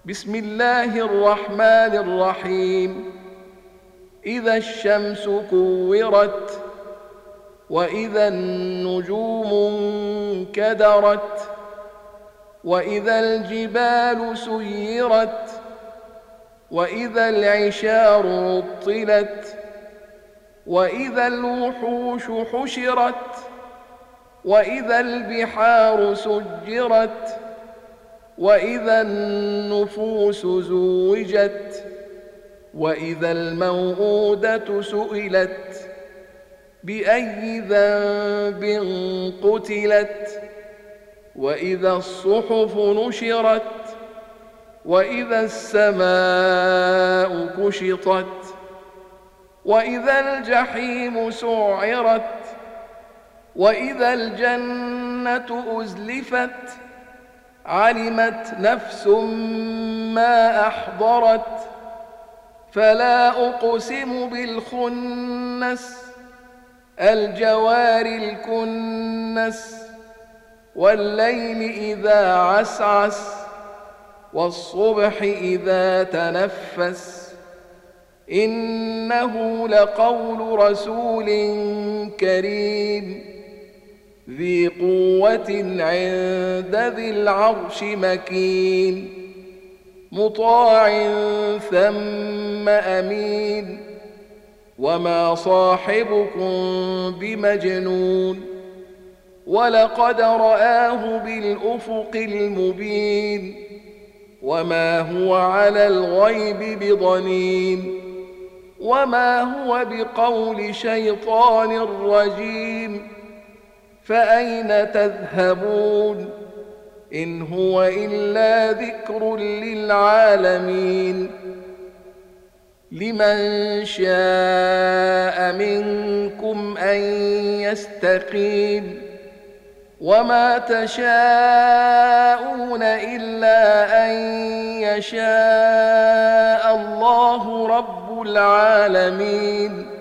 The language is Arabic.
بسم الله الرحمن الرحيم. إذا الشمس كورت وإذا النجوم انكدرت وإذا الجبال سيرت وإذا العشار عطلت وإذا الوحوش حشرت وإذا البحار سجرت وإذا النفوس زوجت وإذا الموءودة سئلت بأي ذنب قتلت وإذا الصحف نشرت وإذا السماء كشطت وإذا الجحيم سعرت وإذا الجنة أزلفت علمت نفس ما أحضرت فلا أقسم بالخنس الجوار الكنس والليل إذا عسعس والصبح إذا تنفس إنه لقول رسول كريم ذي قوة عند ذي العرش مكين مطاع ثم أمين وما صاحبكم بمجنون ولقد رآه بالأفق المبين وما هو على الغيب بضنين وما هو بقول شيطان رجيم فأين تذهبون إن هو إلا ذكر للعالمين لمن شاء منكم أن يستقيم وما تشاءون إلا أن يشاء الله رب العالمين.